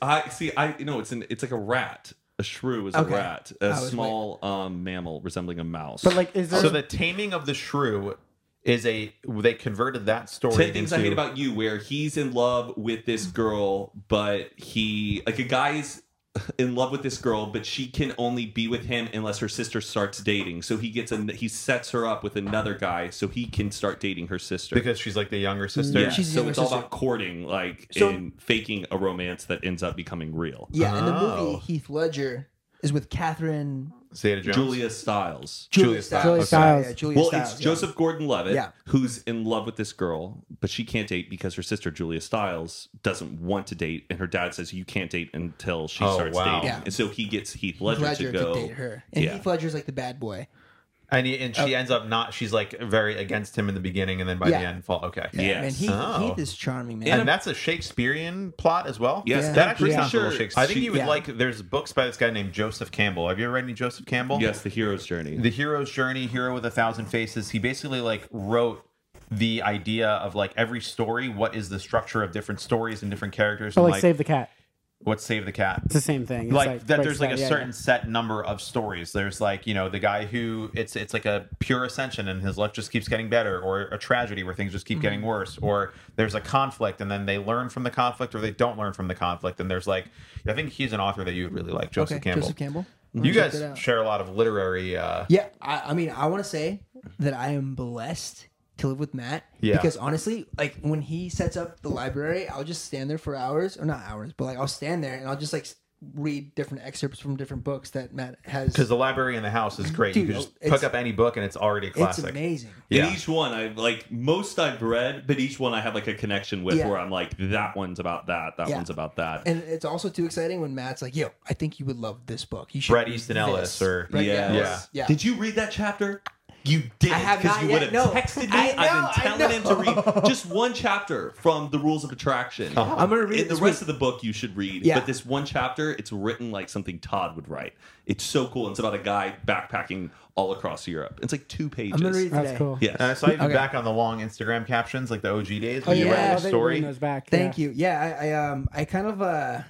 it's like a rat. A shrew is Okay. a rat. I A was small mammal resembling a mouse. But like, is there? So the Taming of the Shrew is they converted that story 10 Things I into Hate About You, where he's in love with this girl, but a guy's in love with this girl, but she can only be with him unless her sister starts dating. So he sets her up with another guy so he can start dating her sister. because she's like the younger sister. Yeah, She's the so younger it's all sister. about courting, like, So- and faking a romance that ends up becoming real. yeah. In the Oh. movie, Heath Ledger is with Catherine Zeta Jones. Julia Stiles. Julia Stiles. Julia Okay. Stiles. Yeah, Julia Well, Stiles, it's yeah. Joseph Gordon-Levitt, Yeah. who's in love with this girl, but she can't date because her sister Julia Stiles doesn't want to date, and her dad says you can't date until she Oh, starts wow. dating. Yeah. And so he gets Heath Heath Ledger, Ledger to go. could date her, and Yeah. Heath Ledger's like the bad boy. And she ends up not. She's like very against him in the beginning, and then by Yeah. the end, fall. Okay. Yeah. Man, Yes. Oh. Heath is charming, man. And that's a Shakespearean plot as well. Yes, Yeah. that actually I'm sounds pretty a little sure Shakespeare. I think you would Yeah. like. There's books by this guy named Joseph Campbell. Have you ever read any Joseph Campbell? Yes, the hero's journey. The Hero's Journey, Hero with a Thousand Faces. He basically like wrote the idea of like every story. What is the structure of different stories and different characters? So And, like, Save the Cat. what's Save the Cat? It's the same thing. It's Like that there's like a yeah, certain yeah. set number of stories. There's like, the guy who it's like a pure ascension and his life just keeps getting better, or a tragedy where things just keep getting worse, or there's a conflict and then they learn from the conflict or they don't learn from the conflict. And there's like, I think he's an author that you would really like, Joseph okay, Campbell. Joseph Campbell. You Check it guys out. share a lot of literary Yeah, I mean, I want to say that I am blessed to live with Matt. Yeah. Because honestly, like when he sets up the library, I'll just stand there for hours, or not hours, but like I'll stand there and I'll just like read different excerpts from different books that Matt has. because the library in the house is great. Dude, you can just it's- pick up any book and it's already a it's classic. amazing. Yeah. And each one most I've read, but each one I have like a connection with Yeah. where I'm like, that one's about that, that Yeah. one's about that. And it's also too exciting when Matt's like, "Yo, I think you would love this book. You should." Bret read Easton this." Ellis or- Bret Yes. Ellis. Yeah. Did you read that chapter? You didn't, I have because not you yet. would have No. texted me. I know, I've been I telling him to read just one chapter from The Rules of Attraction. I'm gonna read And it the this rest week. of the book you should read. Yeah. But this one chapter, it's written like something Todd would write. It's so cool. It's about a guy backpacking all across Europe. It's like 2 pages. I'm gonna read it today. That's cool. Yes. And I saw you Okay. back on the long Instagram captions, like the OG days Oh when you yeah, read they the story. bring those back. Thank you. Yeah, I kind of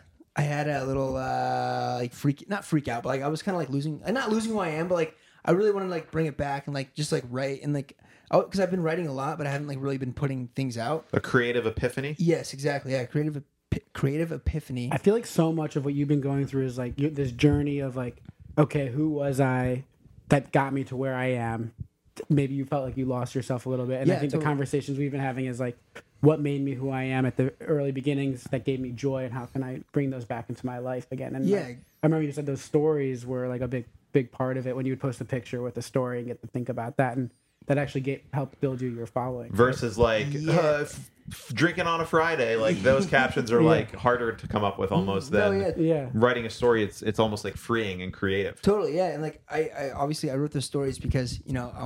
I had a little like not freak out, but like I was kind of like not losing who I am, but like I really want to like bring it back and like just like write and like because I've been writing a lot, but I haven't like really been putting things out. A creative epiphany. Yes, exactly. Yeah, creative epiphany. I feel like so much of what you've been going through is like this journey of like, okay, who was I that got me to where I am? maybe you felt like you lost yourself a little bit. And I Yeah, think the totally. conversations we've been having is like, what made me who I am at the early beginnings that gave me joy, and how can I bring those back into my life again? And Yeah. like, I remember you said those stories were like a big part of it, when you would post a picture with a story and get to think about that, and that actually helped build your following. Versus like drinking on a Friday, like those captions are like harder to come up with almost No, than yeah. Yeah. writing a story. It's almost like freeing and creative. Totally, yeah. And like I obviously I wrote those stories because, you know, I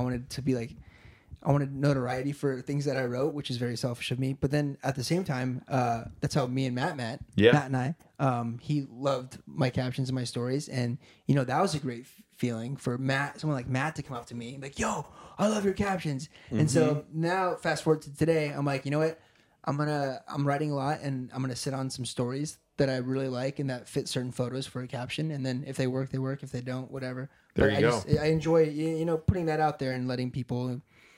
wanted notoriety for things that I wrote, which is very selfish of me. But then at the same time, that's how me and Matt met. Yeah. Matt and I, he loved my captions and my stories, and you know that was a great feeling for someone like Matt, to come up to me like, "Yo, I love your captions." And so now, fast forward to today, I'm like, you know what? I'm writing a lot, and I'm gonna sit on some stories that I really like and that fit certain photos for a caption. And then if they work, they work. If they don't, whatever. There But you go. I enjoy, you know, putting that out there and letting people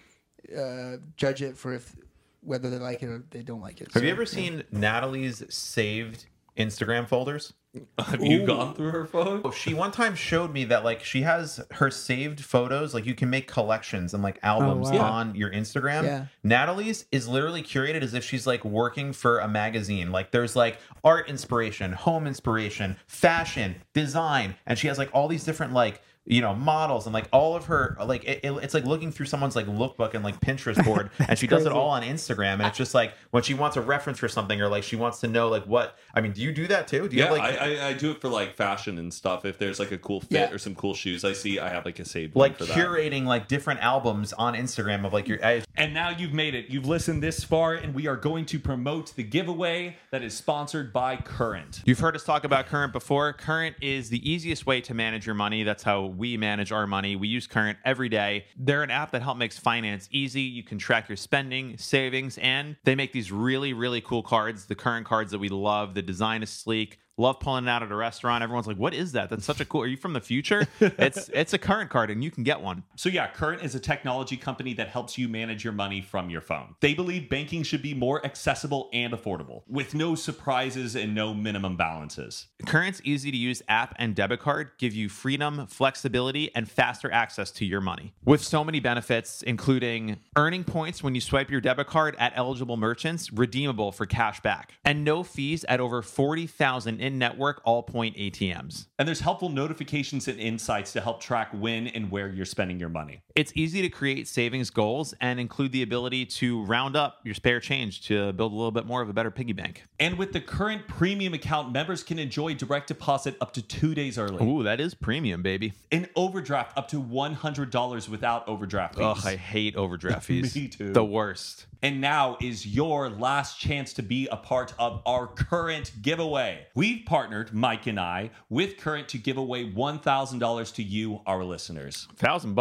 judge it for whether they like it or they don't like it. Have So, you ever seen Natalie's saved Instagram folders? Have you gone through her phone? She one time showed me that like she has her saved photos, like you can make collections and like albums wow. on your Instagram. Yeah. Natalie's is literally curated as if she's like working for a magazine. Like there's like art inspiration, home inspiration, fashion, design, and she has like all these different like, you know, models, and like all of her like it's like looking through someone's like lookbook and like Pinterest board, and she does it crazy. all on Instagram. And it's just like when she wants a reference for something, or like she wants to know like what, I mean, do you do that too? Do you Yeah, have like I do it for like fashion and stuff. If there's like a cool fit Yeah. or some cool shoes I see, I have like a saved like one for that. curating like different albums on Instagram of like your And now you've made it. You've listened this far, and we are going to promote the giveaway that is sponsored by Current. You've heard us talk about Current before. Current is the easiest way to manage your money. That's how we manage our money. We use Current every day. They're an app that helps makes finance easy. You can track your spending, savings, and they make these really, really cool cards. The Current cards that we love. The design is sleek. Love pulling it out at a restaurant. Everyone's like, what is that? That's such a cool. Are you from the future? It's a Current card, and you can get one. So yeah, Current is a technology company that helps you manage your money from your phone. They believe banking should be more accessible and affordable, with no surprises and no minimum balances. Current's easy to use app and debit card give you freedom, flexibility, and faster access to your money. With so many benefits, including earning points when you swipe your debit card at eligible merchants, redeemable for cash back, and no fees at over 40,000 in-network all-point ATMs. And there's helpful notifications and insights to help track when and where you're spending your money. It's easy to create savings goals and include the ability to round up your spare change to build a little bit more of a better piggy bank. And with the Current premium account, members can enjoy direct deposit up to 2 days early. Ooh, that is premium, baby. An overdraft up to $100 without overdraft fees. Ugh, I hate overdraft fees. Me too. The worst. And now is your last chance to be a part of our Current giveaway. We've partnered, Mike and I, with Current to give away $1,000 to you, our listeners. $1,000.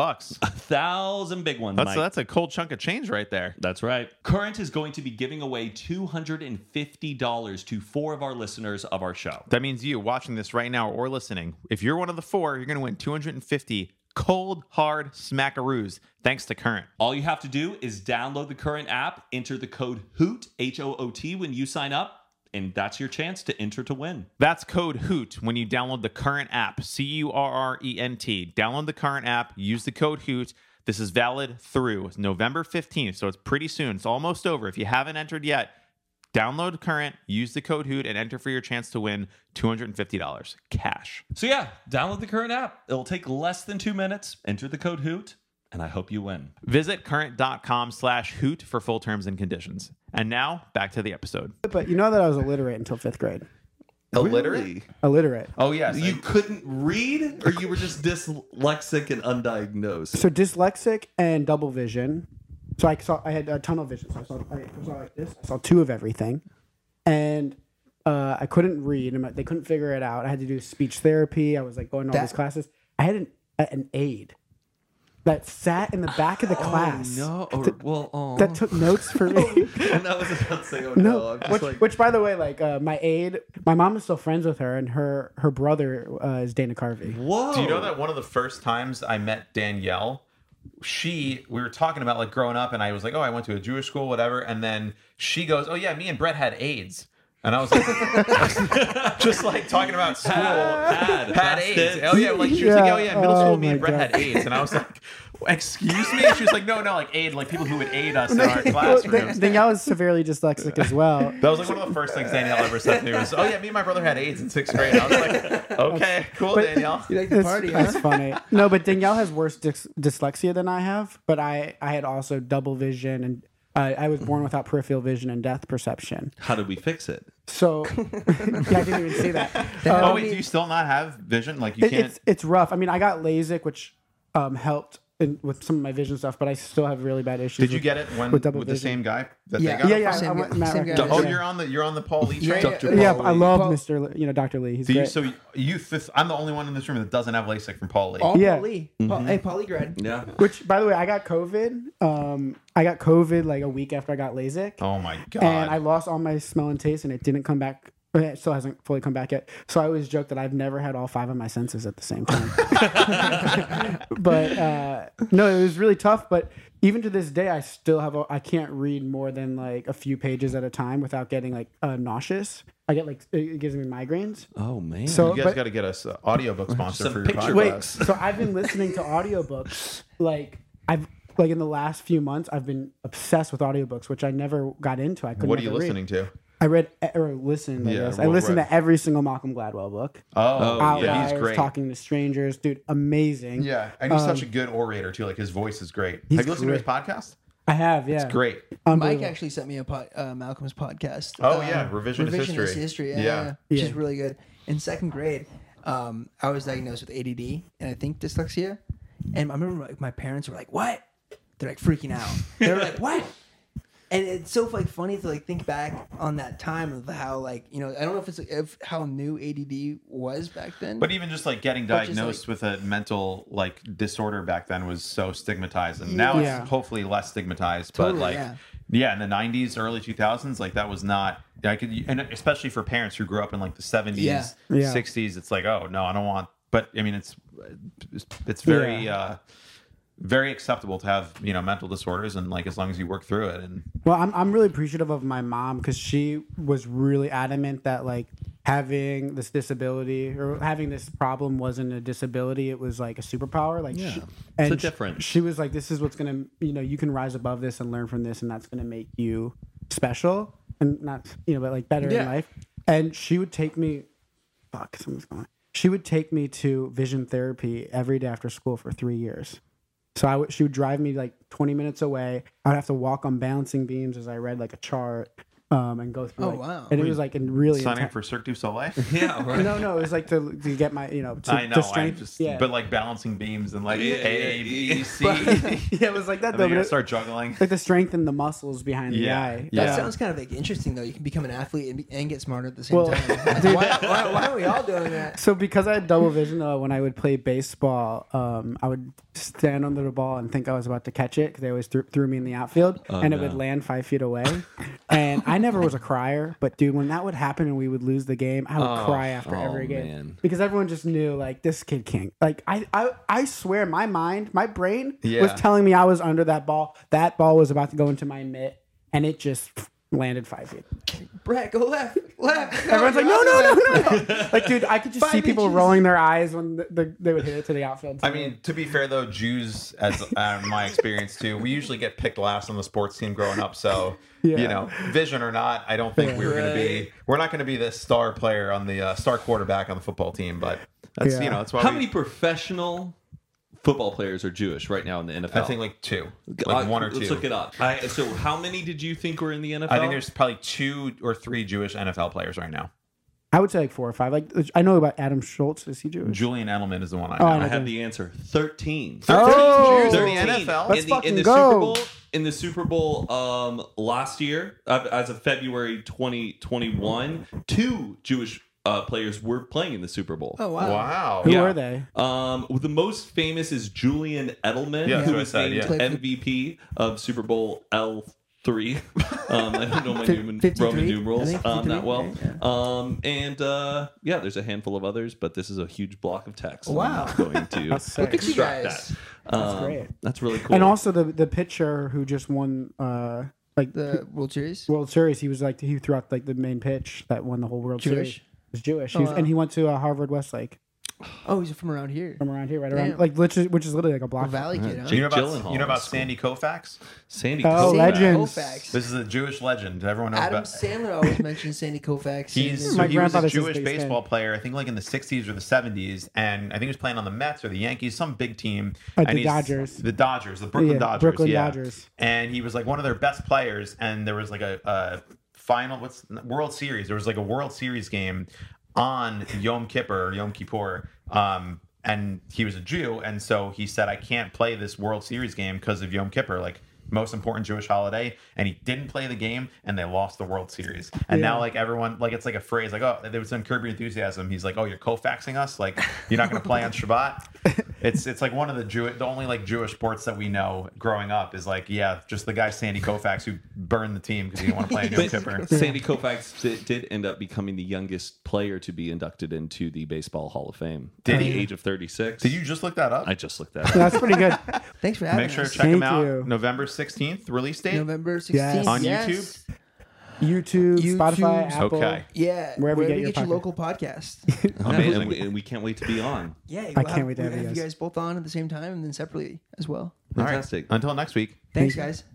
1,000 big ones, Mike. That's a cold chunk of change right there. That's right. Current is going to be giving away $250 to 4 of our listeners of our show. That means you watching this right now or listening. If you're one of the 4, you're going to win 250 cold, hard smackaroos thanks to Current. All you have to do is download the Current app, enter the code HOOT, H-O-O-T, when you sign up, and that's your chance to enter to win. That's code HOOT when you download the Current app, CURRENT. Download the Current app, use the code HOOT. This is valid through November 15th, so it's pretty soon. It's almost over. If you haven't entered yet, download Current, use the code HOOT, and enter for your chance to win $250 cash. So yeah, download the Current app. It'll take less than 2 minutes. Enter the code HOOT, and I hope you win. Visit current.com/hoot for full terms and conditions. And now, back to the episode. But you know that I was illiterate until 5th grade. Illiterate? Illiterate. Oh, yes. You couldn't read, or you were just dyslexic and undiagnosed? So dyslexic and double vision. So I had tunnel vision. So I saw like this. I saw 2 of everything, and I couldn't read. And they couldn't figure it out. I had to do speech therapy. I was like going to all these classes. I had an aide that sat in the back of the class. No, That took notes for me. And I was about to say, I'm just which by the way, like my aide, my mom is still friends with her, and her brother is Dana Carvey. whoa. Do you know that one of the first times I met Danielle, we were talking about like growing up, and I was like, oh, I went to a Jewish school, whatever. And then she goes, oh yeah, me and Brett had AIDS. And I was like, just like talking about school. Had AIDS. Oh yeah, like she was like, oh yeah, middle school, me and Brett had AIDS, and I was like, excuse me? She was like, no, like aid, like people who would aid us in our classrooms. Danielle was severely dyslexic as well. That was like one of the first things Danielle ever said to me was, oh yeah, me and my brother had AIDS in 6th grade. I was like, okay, cool, Danielle. You like the party, huh? That's funny. No, but Danielle has worse dyslexia than I have, but I had also double vision, and I was born without peripheral vision and depth perception. How did we fix it? So, yeah, I didn't even see that. Oh wait, do you still not have vision? Like you can't. It's rough. I mean, I got LASIK, which helped with some of my vision stuff, but I still have really bad issues. Did you get it with the same guy that they got? Yeah. Same guy. Oh, you're on the Paul Lee train. Yeah, I love Dr. Lee. He's great. So I'm the only one in this room that doesn't have LASIK from Paul Lee. Oh, Yeah. Paul Lee. Hey, Paul Lee grad. Yeah. Which, by the way, I got COVID. I got COVID like a week after I got LASIK. Oh my god! And I lost all my smell and taste, and it didn't come back. It still hasn't fully come back yet. So I always joke that I've never had all 5 of my senses at the same time. But no, it was really tough. But even to this day, I still have. I can't read more than like a few pages at a time without getting like nauseous. I get like it gives me migraines. Oh man. So you guys got to get us an audiobook sponsor for your picture podcast. Wait, so I've been listening to audiobooks. Like in the last few months, I've been obsessed with audiobooks, which I never got into. I couldn't. What are you never read. listening to? I read or listened. I guess I what listened read? to every single Malcolm Gladwell book. Oh, Outliers, yeah, he's great. Talking to Strangers, dude, amazing. Yeah, and he's such a good orator too. Like his voice is great. Have you listened to his podcast? I have. Yeah, It's great. Mike actually sent me a Malcolm's podcast. Oh yeah, revisionist history. Yeah. Yeah, which is really good. In 2nd grade, I was diagnosed with ADD and I think dyslexia. And I remember my parents were like, "What?" They're like freaking out. They were like, "What?" And it's so like funny to like think back on that time of how like I don't know if how new ADD was back then. But even just like getting diagnosed with a mental like disorder back then was so stigmatized, and now it's hopefully less stigmatized. Totally, but like in the 90s, early 2000s, like that was not. And especially for parents who grew up in like the 70s, 60s, it's like, oh no, I don't want. But I mean, it's very. Very acceptable to have mental disorders, and like as long as you work through it. And well, I'm really appreciative of my mom because she was really adamant that like having this disability or having this problem wasn't a disability; it was like a superpower. Like, it's a difference. She was like, "This is what's gonna, you can rise above this and learn from this, and that's gonna make you special and not, but like better in life." And she would take me, something's going on. She would take me to vision therapy every day after school for 3 years. So she would drive me like 20 minutes away. I'd have to walk on balancing beams as I read like a chart and go through. Oh, wow. And it was like really signing for Cirque du Soleil. Yeah, right. No, it was like to get my I know, to strength. but like balancing beams and like A, B, C. Yeah, it was like that. And Though, then you but start juggling. like to strengthen the muscles behind the eye. That sounds kind of like interesting though. You can become an athlete and get smarter at the same time. Why are we all doing that? So because I had double vision, when I would play baseball, I would stand under the ball and think I was about to catch it because they always threw me in the outfield, and it would land 5 feet away. And I never was a crier, but dude, when that would happen and we would lose the game, I would cry after every game. Man. Because everyone just knew like this kid can't. Like I swear, my brain was telling me I was under that ball. That ball was about to go into my mitt, and it just landed 5 feet. Brett, go left. Everyone's like, no. Like, dude, I could just see people rolling their eyes when they would hit it to the outfield. I mean, to be fair though, Jews, as my experience too, we usually get picked last on the sports team growing up. So vision or not, I don't think we're not going to be the star player on the star quarterback on the football team. But that's that's why. How many professional football players are Jewish right now in the NFL? I think like 2, like 1 or 2. Let's look it up. So how many did you think were in the NFL? I think there's probably 2 or 3 Jewish NFL players right now. I would say like 4 or 5. Like I know about Adam Schultz. Is he Jewish? Julian Edelman is the one I know. I have the answer. 13. 13 Jews in the 13 NFL. Let's in fucking the go. Super Bowl. In the Super Bowl last year, as of February 2021, 2 Jewish players were playing in the Super Bowl. Oh wow! Wow. Who were they? The most famous is Julian Edelman, Yeah, who that's what I was said, named MVP of Super Bowl L3. I don't know my 53? Roman numerals I think 53, that well. right? There's a handful of others, but this is a huge block of text. Wow. I'm going to That's sick. Look at you extract guys. that. That's great. That's really cool. And also the pitcher who just won like The World Series. World Series. He was like he threw out like the main pitch that won the whole World Jewish? Series. He was Jewish. Oh, He was- wow. and he went to Harvard Westlake Oh, he's from around here. from around here, right Damn. around like which is literally like a A block. Valley kid, huh? Jake You know Gyllenhaal about is cool. Sandy Koufax? Sandy. Oh, Koufax. legends. Koufax. This is a Jewish legend. Everyone knows Adam about. Sandler always mentions Sandy Koufax. He's My he was a grandfather's his Jewish biggest baseball fan. player, I think like in the 60s or the 70s, and I think he was playing on the Mets or the Yankees, some big team. Like and the Dodgers. The Dodgers, the Brooklyn Yeah, Dodgers. Brooklyn yeah. Dodgers. And he was like one of their best players, and there was like a final World Series. There was like a World Series game on Yom Kippur, and he was a Jew, and so he said, I can't play this World Series game because of Yom Kippur, like most important Jewish holiday, and he didn't play the game, and they lost the World Series. And now like everyone, like it's like a phrase, like, oh, there was some Curb Your Enthusiasm. He's like, oh, you're Koufaxing us, like you're not going to play on Shabbat. It's like one of the only like Jewish sports that we know growing up is like, yeah, just the guy Sandy Koufax who burned the team because he didn't want to play on Yom Kippur. But Sandy Koufax did end up becoming the youngest player to be inducted into the Baseball Hall of Fame Did at he? the age of 36. Did you just look that up? I just looked that up. That's pretty good. Thanks for having Make sure to us. check him Thank out. you. November 16th, release date. November 16th. Yes. On yes. YouTube? YouTube, Spotify, YouTube. Apple. Okay. Yeah, Wherever you get you your get your podcast. local podcast. And we can't wait to be on. Yeah, I can't wait to have you you guys. guys both on at the same time and then separately as well. All right. Fantastic. Until next week. Thanks, guys.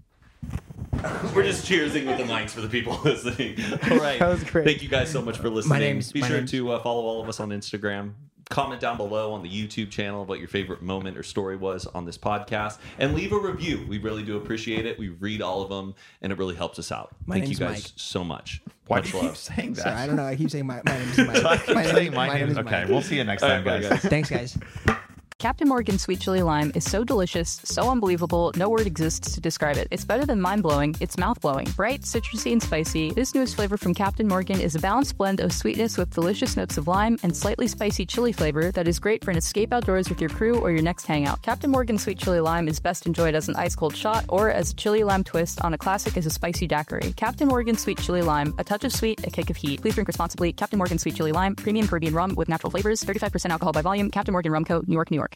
We're just cheersing with the mics for the people listening. All right. That was great. Thank you guys so much for listening. Be my sure name's- to follow all of us on Instagram. Comment down below on the YouTube channel what your favorite moment or story was on this podcast. And leave a review. We really do appreciate it. We read all of them, and it really helps us out. My Thank you name's guys Mike. so much. Why Much do you keep love. saying that? Sorry, I don't know. I keep saying my name is Mike. I keep saying my name. is Okay, Mike. we'll see you next All time, right, bye, guys. guys. Thanks, guys. Captain Morgan's Sweet Chili Lime is so delicious, so unbelievable, no word exists to describe it. It's better than mind-blowing, it's mouth-blowing. Bright, citrusy, and spicy, this newest flavor from Captain Morgan is a balanced blend of sweetness with delicious notes of lime and slightly spicy chili flavor that is great for an escape outdoors with your crew or your next hangout. Captain Morgan's Sweet Chili Lime is best enjoyed as an ice-cold shot or as a chili lime twist on a classic as a spicy daiquiri. Captain Morgan's Sweet Chili Lime, a touch of sweet, a kick of heat. Please drink responsibly. Captain Morgan's Sweet Chili Lime, premium Caribbean rum with natural flavors, 35% alcohol by volume. Captain Morgan Rum Co., New York, New York.